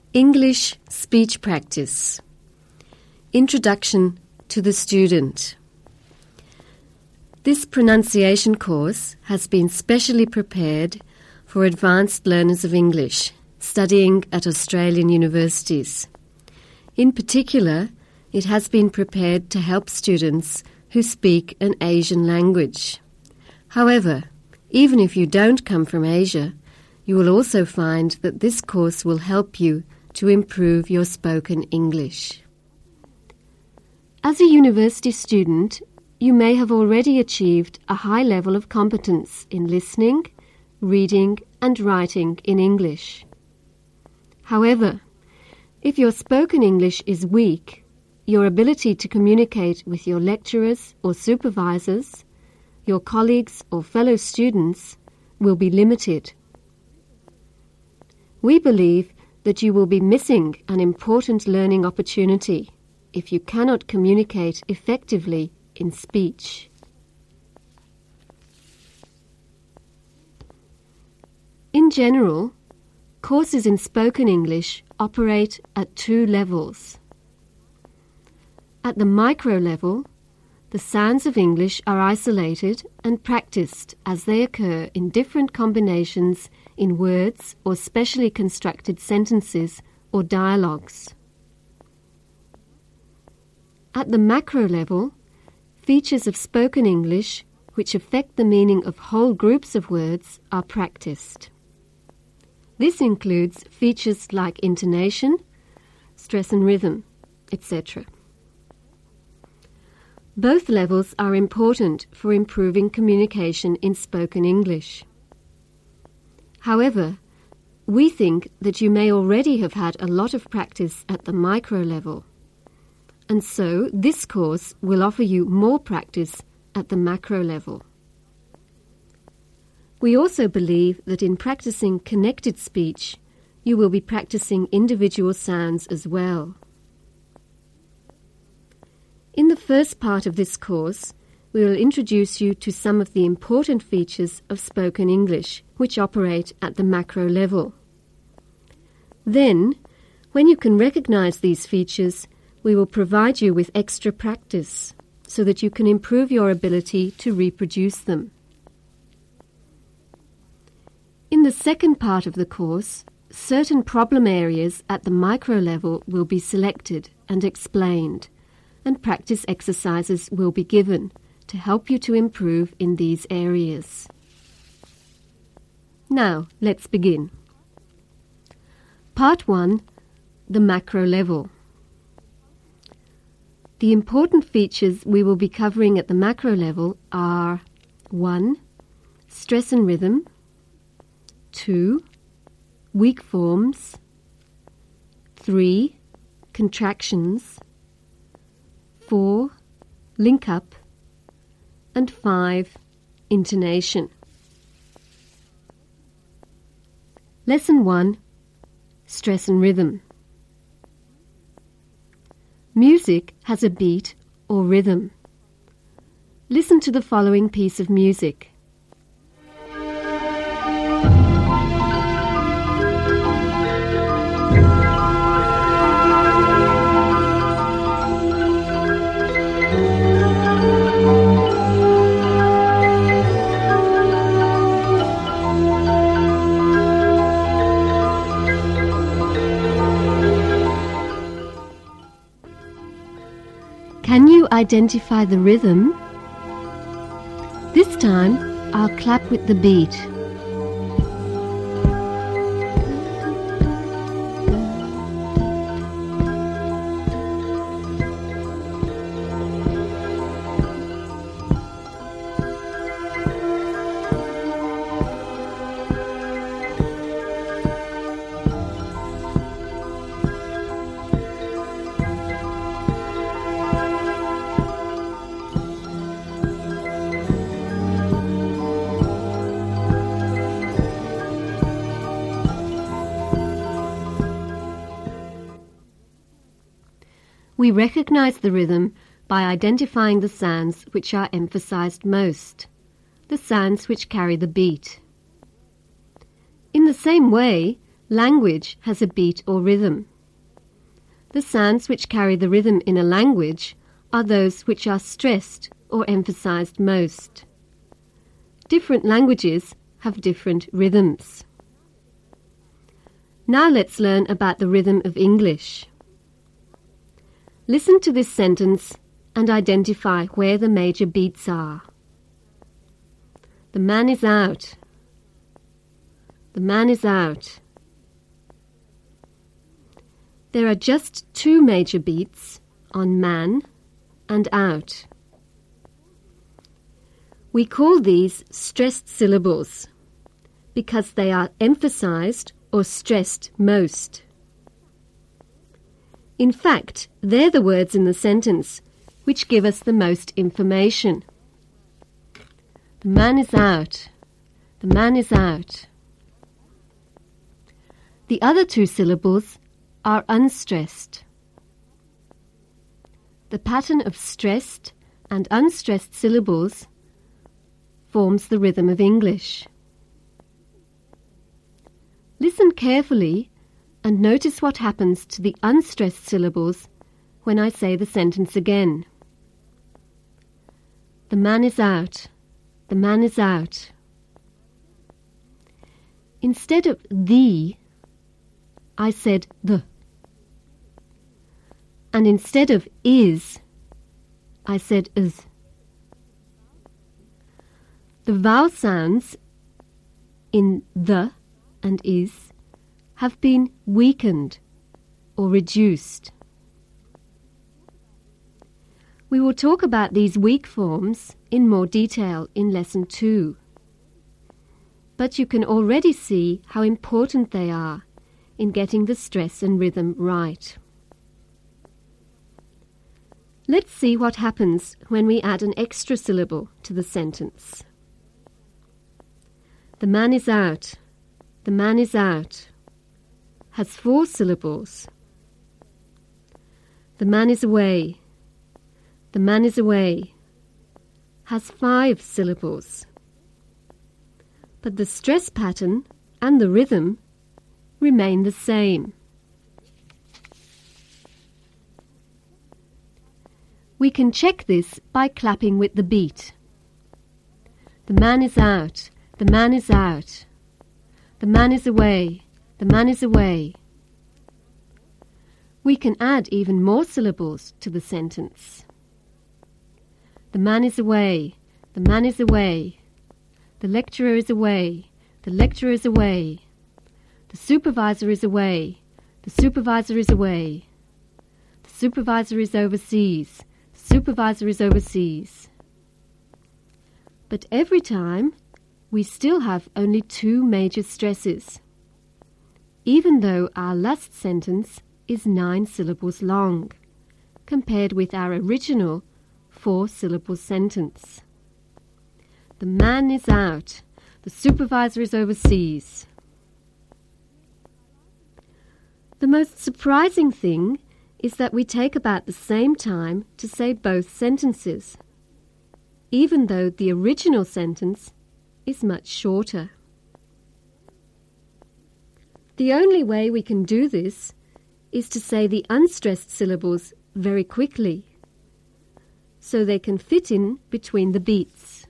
English Speech Practice. Introduction to the Student. This pronunciation course has been specially prepared for advanced learners of English studying at Australian universities. In particular, it has been prepared to help students who speak an Asian language. However, even if you don't come from Asia, you will also find that this course will help you to improve your spoken English. As a university student, you may have already achieved a high level of competence in listening, reading and writing in English. However, if your spoken English is weak, your ability to communicate with your lecturers or supervisors, your colleagues or fellow students will be limited. We believe that you will be missing an important learning opportunity if you cannot communicate effectively in speech. In general, courses in spoken English operate at two levels. At the micro level, the sounds of English are isolated and practiced as they occur in different combinations in words or specially constructed sentences or dialogues. At the macro level, features of spoken English which affect the meaning of whole groups of words are practiced. This includes features like intonation, stress and rhythm, etc. Both levels are important for improving communication in spoken English. However, we think that you may already have had a lot of practice at the micro level, and so this course will offer you more practice at the macro level. We also believe that in practicing connected speech, you will be practicing individual sounds as well. In the first part of this course, we will introduce you to some of the important features of spoken English which operate at the macro level. Then, when you can recognize these features, we will provide you with extra practice so that you can improve your ability to reproduce them. In the second part of the course, certain problem areas at the micro level will be selected and explained, and practice exercises will be given to help you to improve in these areas. Now, let's begin. Part 1. The macro level. The important features we will be covering at the macro level are 1. Stress and rhythm. 2. Weak forms. 3. Contractions. 4. Link up. And 5. Intonation. Lesson 1. Stress and rhythm. Music has a beat or rhythm. Listen to the following piece of music. Can you identify the rhythm? This time, I'll clap with the beat. We recognize the rhythm by identifying the sounds which are emphasized most, the sounds which carry the beat. In the same way, Language has a beat or rhythm. The sounds which carry the rhythm in a language are those which are stressed or emphasized most. Different languages have different rhythms. Now let's learn about the rhythm of English. Listen to this sentence and identify where the major beats are. The man is out. The man is out. There are just two major beats on man and out. We call these stressed syllables because they are emphasized or stressed most. In fact, they're the words in the sentence which give us the most information. The man is out. The man is out. The other two syllables are unstressed. The pattern of stressed and unstressed syllables forms the rhythm of English. Listen carefully and notice what happens to the unstressed syllables when I say the sentence again. The man is out. The man is out. Instead of the, I said the. And instead of is, I said is. The vowel sounds in the and is have been weakened or reduced. We will talk about these weak forms in more detail in Lesson 2. But you can already see how important they are in getting the stress and rhythm right. Let's see what happens when we add an extra syllable to the sentence. The man is out. The man is out has 4 syllables. The man is away. The man is away has 5 syllables. But the stress pattern and the rhythm remain the same. We can check this by clapping with the beat. The man is out. The man is out. The man is away. The man is away. We can add even more syllables to the sentence. The man is away. The man is away. The lecturer is away. The lecturer is away. The supervisor is away. The supervisor is away. The supervisor is overseas. The supervisor is overseas. But every time, we still have only 2 major stresses, even though our last sentence is 9 syllables long, compared with our original 4-syllable sentence. The man is out. The supervisor is overseas. The most surprising thing is that we take about the same time to say both sentences, even though the original sentence is much shorter. The only way we can do this is to say the unstressed syllables very quickly, so they can fit in between the beats.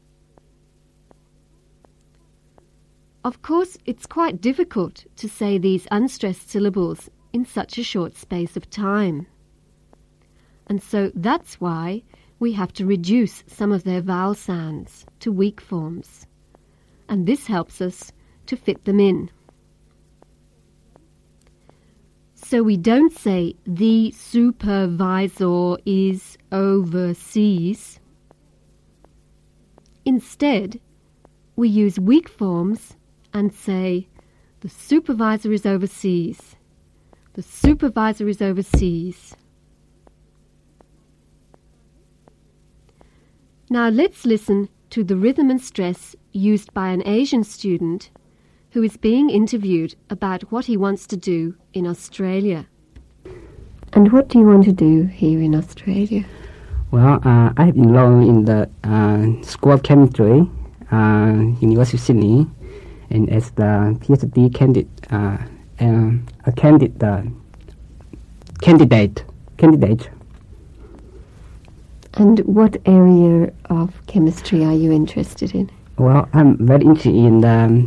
Of course, it's quite difficult to say these unstressed syllables in such a short space of time. And so that's why we have to reduce some of their vowel sounds to weak forms. And this helps us to fit them in. So we don't say the supervisor is overseas. Instead, we use weak forms and say the supervisor is overseas. The supervisor is overseas. Now let's listen to the rhythm and stress used by an Asian student who is being interviewed about what he wants to do in Australia. And what do you want to do here in Australia? Well, I have enrolled in the School of Chemistry, University of Sydney, and as the PhD candidate a candidate. And what area of chemistry are you interested in? Well, I'm very interested in the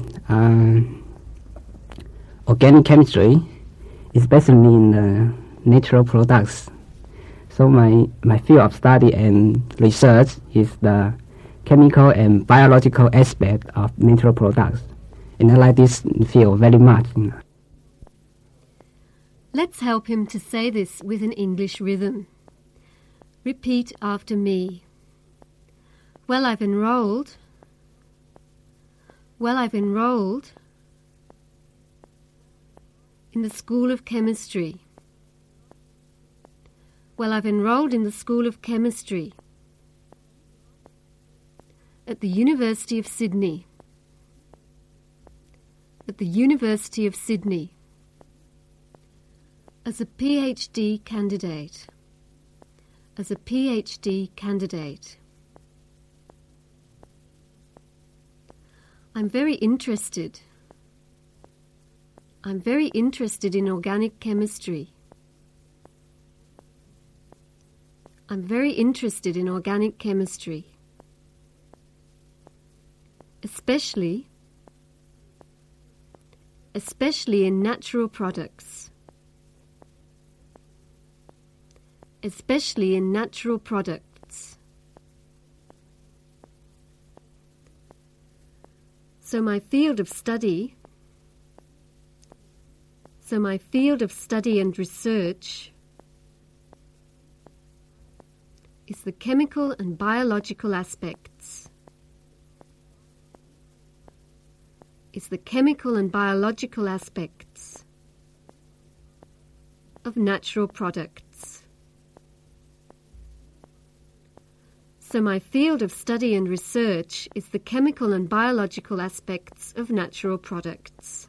organic chemistry, especially in the natural products. So my field of study and research is the chemical and biological aspect of natural products. And I like this field very much. Let's help him to say this with an English rhythm. Repeat after me. Well, I've enrolled in the School of Chemistry. Well, I've enrolled in the School of Chemistry at the University of Sydney. At the University of Sydney as a PhD candidate. As a PhD candidate. I'm very interested in organic chemistry. I'm very interested in organic chemistry. Especially in natural products. Especially in natural products. So my field of study and research is the chemical and biological aspects. Of natural products. So my field of study and research is the chemical and biological aspects of natural products.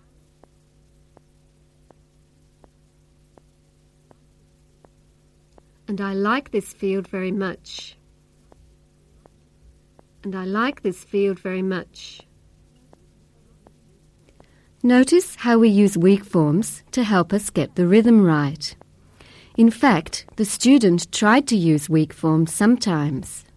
And I like this field very much. Notice how we use weak forms to help us get the rhythm right. In fact, the student tried to use weak forms sometimes.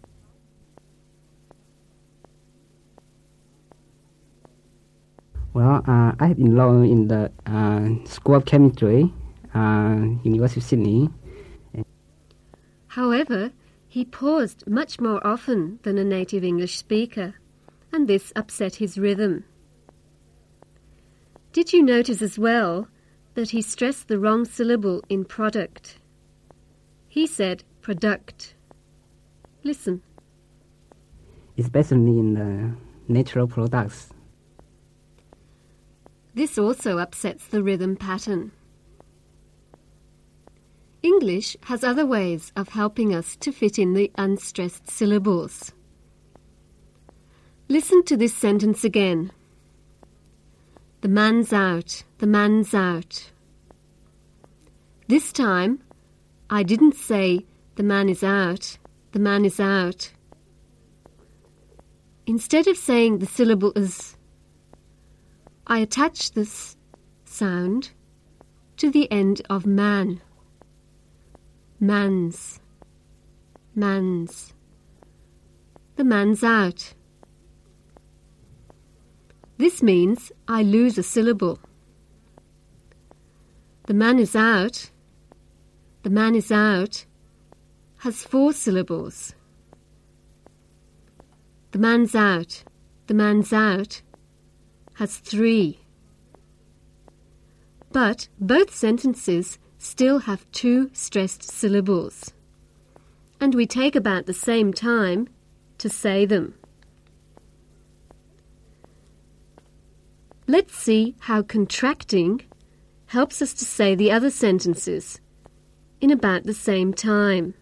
Well, I have enrolled in the School of Chemistry, University of Sydney. However, he paused much more often than a native English speaker, and this upset his rhythm. Did you notice as well that he stressed the wrong syllable in product? He said product. Listen. Especially in the natural products. This also upsets the rhythm pattern. English has other ways of helping us to fit in the unstressed syllables. Listen to this sentence again. The man's out, the man's out. This time, I didn't say the man is out, the man is out. Instead of saying the syllable as, I attached this sound to the end of man. Man's. Man's. The man's out. This means I lose a syllable. The man is out. The man is out has 4 syllables. The man's out. The man's out has 3. But both sentences still have 2 stressed syllables, and we take about the same time to say them. Let's see how contracting helps us to say the other sentences in about the same time.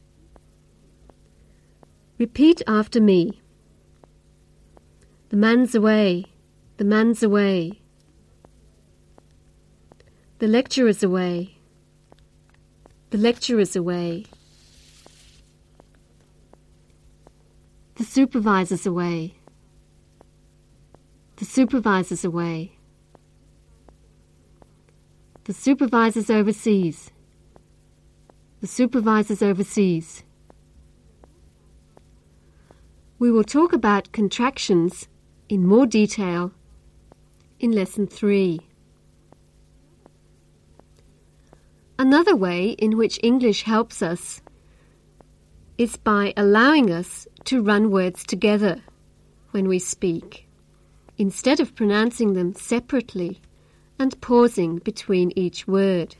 Repeat after me. The man's away, the man's away. The lecturer's away. The lecturer's away. The supervisor's away. The supervisor's away. The supervisor's overseas. The supervisor's overseas. We will talk about contractions in more detail in Lesson 3. Another way in which English helps us is by allowing us to run words together when we speak, instead of pronouncing them separately and pausing between each word.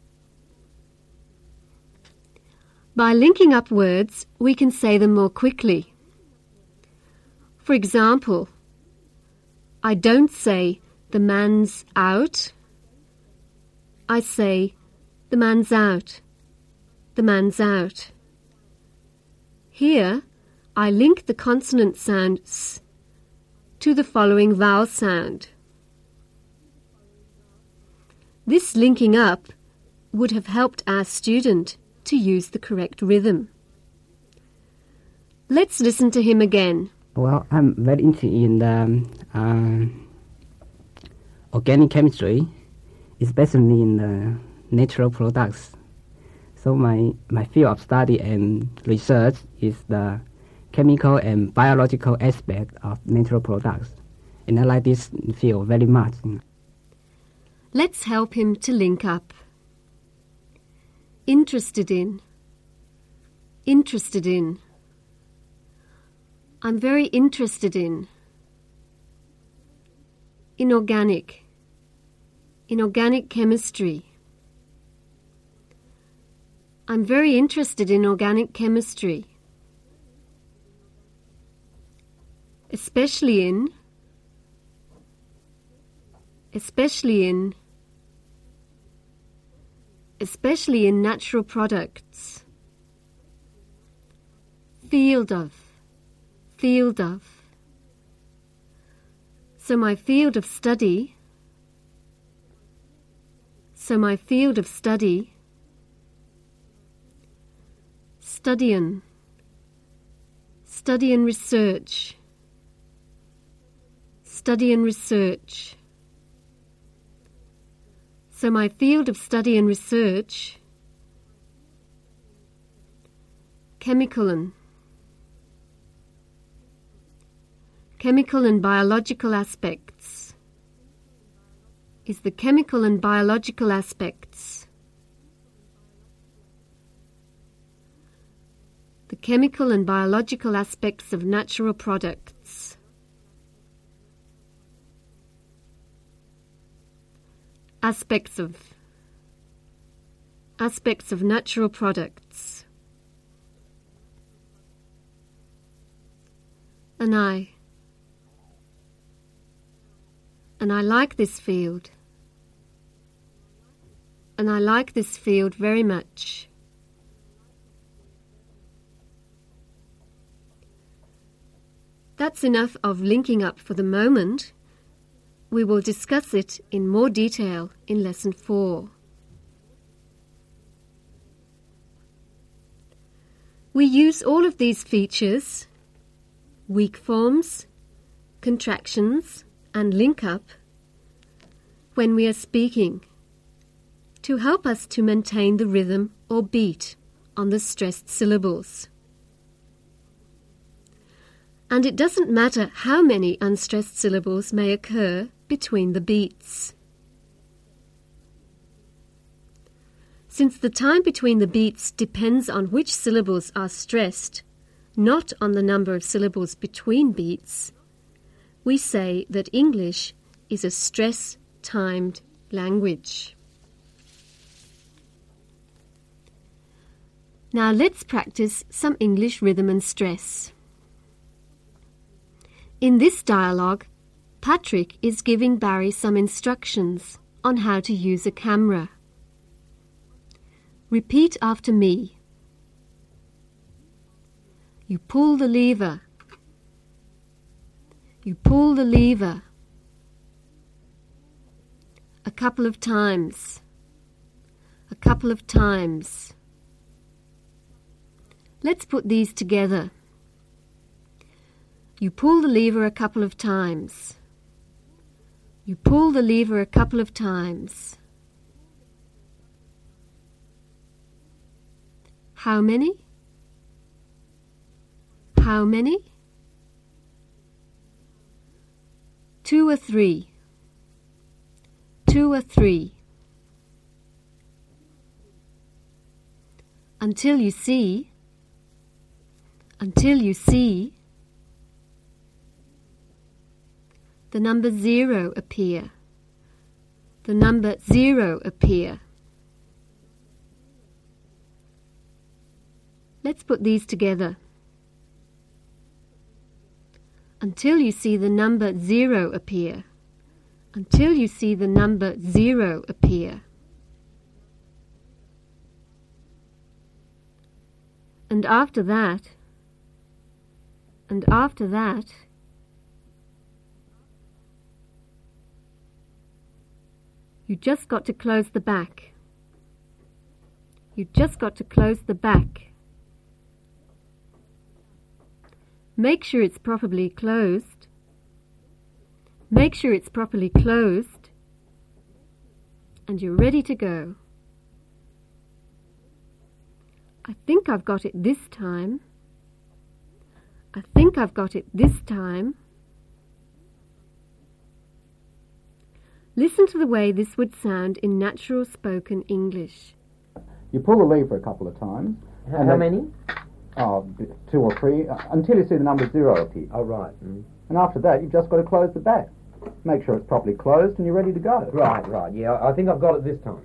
By linking up words, we can say them more quickly. For example, I don't say the man's out. I say the man's out. The man's out. Here, I link the consonant sound s to the following vowel sound. This linking up would have helped our student to use the correct rhythm. Let's listen to him again. Well, I'm very interested in the organic chemistry, especially in the natural products. So my field of study and research is the chemical and biological aspect of natural products. And I like this field very much. Let's help him to link up. Interested in. Interested in. I'm very interested in. Inorganic. Inorganic chemistry. I'm very interested in organic chemistry. Especially in. Especially in. Especially in natural products. Field of. Field of. So my field of study. So my field of study. Study and research. Study and research. So my field of study and research. Chemical and biological aspects. Is the chemical and biological aspects. The chemical and biological aspects of natural products. Aspects of natural products. And I like this field. And I like this field very much. That's enough of linking up for the moment. We will discuss it in more detail in Lesson 4. We use all of these features, weak forms, contractions, and link up, when we are speaking, to help us to maintain the rhythm or beat on the stressed syllables. And it doesn't matter how many unstressed syllables may occur between the beats. Since the time between the beats depends on which syllables are stressed, not on the number of syllables between beats, we say that English is a stress-timed language. Now let's practice some English rhythm and stress. In this dialogue, Patrick is giving Barry some instructions on how to use a camera. Repeat after me. You pull the lever. You pull the lever. A couple of times. A couple of times. Let's put these together. You pull the lever a couple of times. You pull the lever a couple of times. How many? How many? 2 or 3. 2 or 3. Until you see. Until you see. The number 0 appear. The number 0 appear. Let's put these together. Until you see the number 0 appear. Until you see the number 0 appear. And after that, you just got to close the back. You just got to close the back. Make sure it's properly closed. Make sure it's properly closed. And you're ready to go. I think I've got it this time. I think I've got it this time. Listen to the way this would sound in natural spoken English. You pull the lever a couple of times. How many? 2 or 3, until you see the number 0 appear. Oh, right. Mm. And after that, you've just got to close the back. Make sure it's properly closed and you're ready to go. Right. Yeah, I think I've got it this time.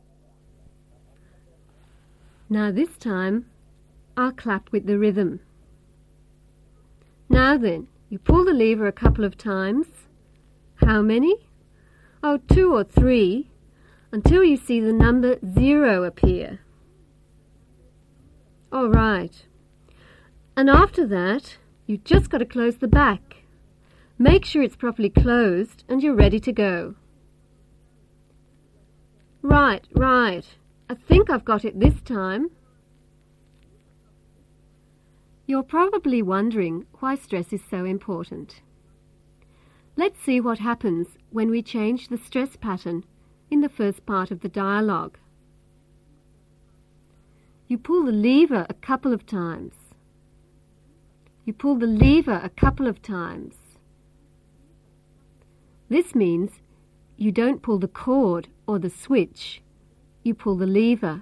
Now this time, I'll clap with the rhythm. Now then, you pull the lever a couple of times. How many? 2 or 3, until you see the number 0 appear. All right. And after that, you just got to close the back. Make sure it's properly closed and you're ready to go. Right. I think I've got it this time. You're probably wondering why stress is so important. Let's see what happens when we change the stress pattern in the first part of the dialogue. You pull the lever a couple of times. You pull the lever a couple of times. This means you don't pull the cord or the switch. You pull the lever.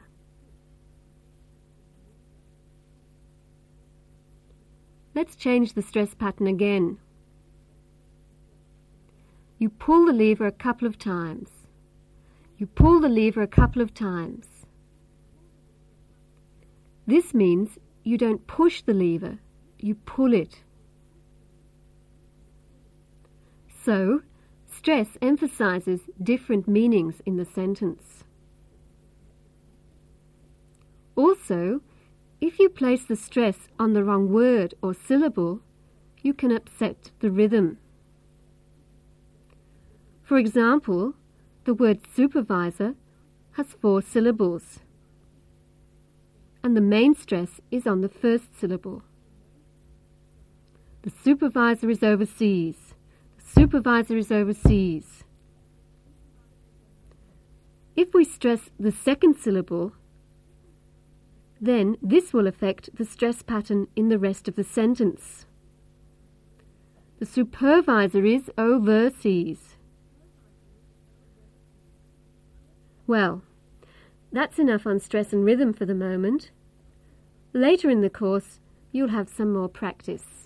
Let's change the stress pattern again. You pull the lever a couple of times. You pull the lever a couple of times. This means you don't push the lever, you pull it. So, stress emphasizes different meanings in the sentence. Also, if you place the stress on the wrong word or syllable, you can upset the rhythm. For example, the word supervisor has 4 syllables, and the main stress is on the first syllable. The supervisor is overseas. The supervisor is overseas. If we stress the second syllable, then this will affect the stress pattern in the rest of the sentence. The supervisor is overseas. Well, that's enough on stress and rhythm for the moment. Later in the course, you'll have some more practice.